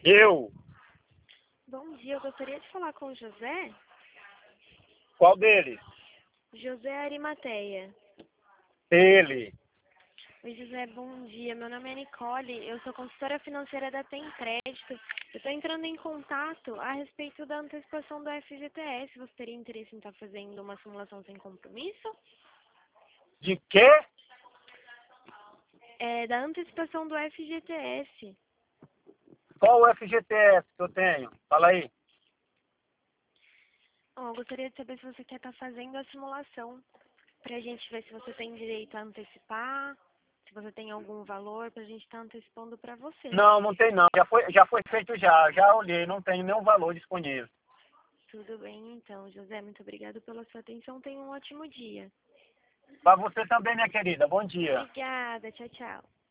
Eu? Bom dia, eu gostaria de falar com o José. Qual deles? José Arimateia. Ele. Oi, José, bom dia. Meu nome é Nicole, eu sou consultora financeira da Tem Crédito. Eu estou entrando em contato a respeito da antecipação do FGTS. Você teria interesse em estar fazendo uma simulação sem compromisso? De quê? É da antecipação do FGTS. Qual o FGTS que eu tenho? Fala aí. Eu gostaria de saber se você quer estar fazendo a simulação, para a gente ver se você tem direito a antecipar, se você tem algum valor, para a gente estar antecipando para você. Não, não tem não. Já foi feito já. Já olhei, não tem nenhum valor disponível. Tudo bem, então, José, muito obrigado pela sua atenção. Tenha um ótimo dia. Para você também, minha querida. Bom dia. Obrigada, tchau, tchau.